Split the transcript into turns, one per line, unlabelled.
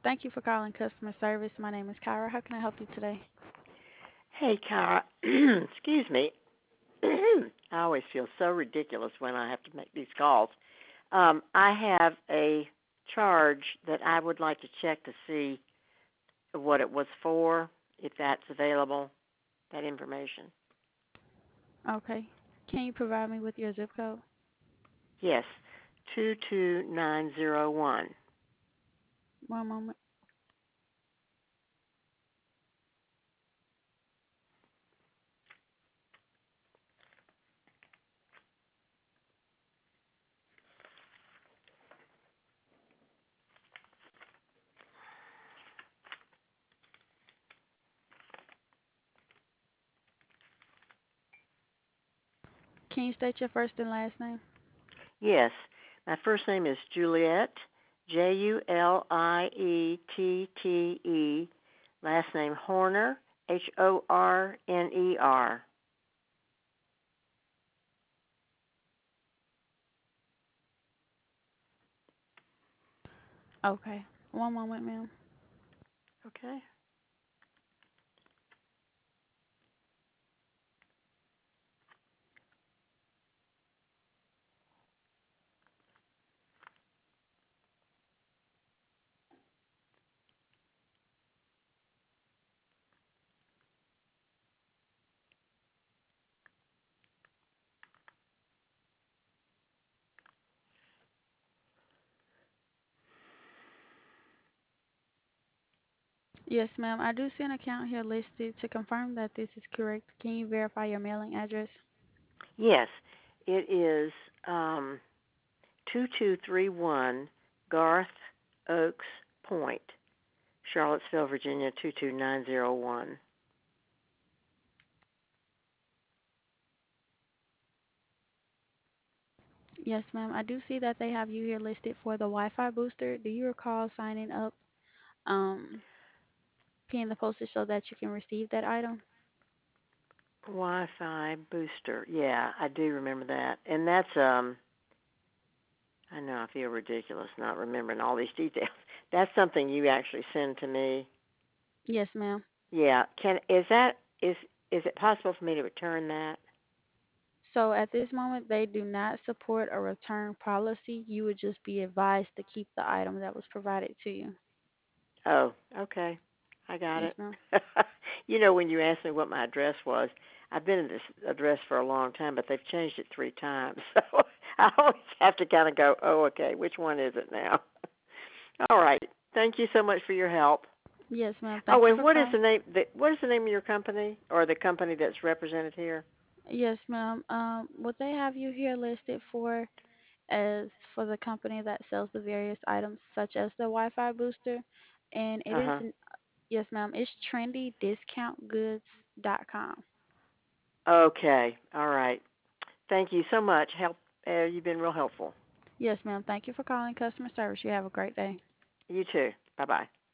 Thank you for calling customer service. My name is Kyra. How can I help you today?
Hey, Kara. Excuse me. I always feel so ridiculous when I have to make these calls. I have a charge that I would like to check to see what it was for, if that's available, that information.
Okay. Can you provide me with your zip code?
Yes, 22901.
One moment. Can you state your first and last name?
Yes, my first name is Juliette, Juliette. Last name Horner, Horner.
Okay. One moment, ma'am.
Okay.
Yes, ma'am. I do see an account here listed. To confirm that this is correct, can you verify your mailing address?
Yes, it is 2231 Garth Oaks Point, Charlottesville, Virginia 22901.
Yes, ma'am. I do see that they have you here listed for the Wi-Fi booster. Do you recall signing up, um, paying the postage so that you can receive that item?
Wi-Fi booster. Yeah, I do remember that. And that's I know I feel ridiculous not remembering all these details. That's something you actually send to me.
Yes, ma'am.
Yeah. Can is it possible for me to return that?
So at this moment, they do not support a return policy. You would just be advised to keep the item that was provided to you.
Oh, okay. I got
Yes,
it.
ma'am.
When you asked me what my address was, I've been at this address for a long time, but they've changed it 3 times. So I always have to kind of go, oh, okay, which one is it now? All right. Thank you so much for your help.
Yes, ma'am.
Oh,
Thank you
and
for calling.
what is the name of your company or the company that's represented here?
Yes, ma'am. What they have you here listed for is for the company that sells the various items, such as the Wi-Fi booster, and it is
Uh-huh.
yes, ma'am. It's trendydiscountgoods.com.
Okay. All right. Thank you so much. You've been real helpful.
Yes, ma'am. Thank you for calling customer service. You have a great day.
You too. Bye-bye.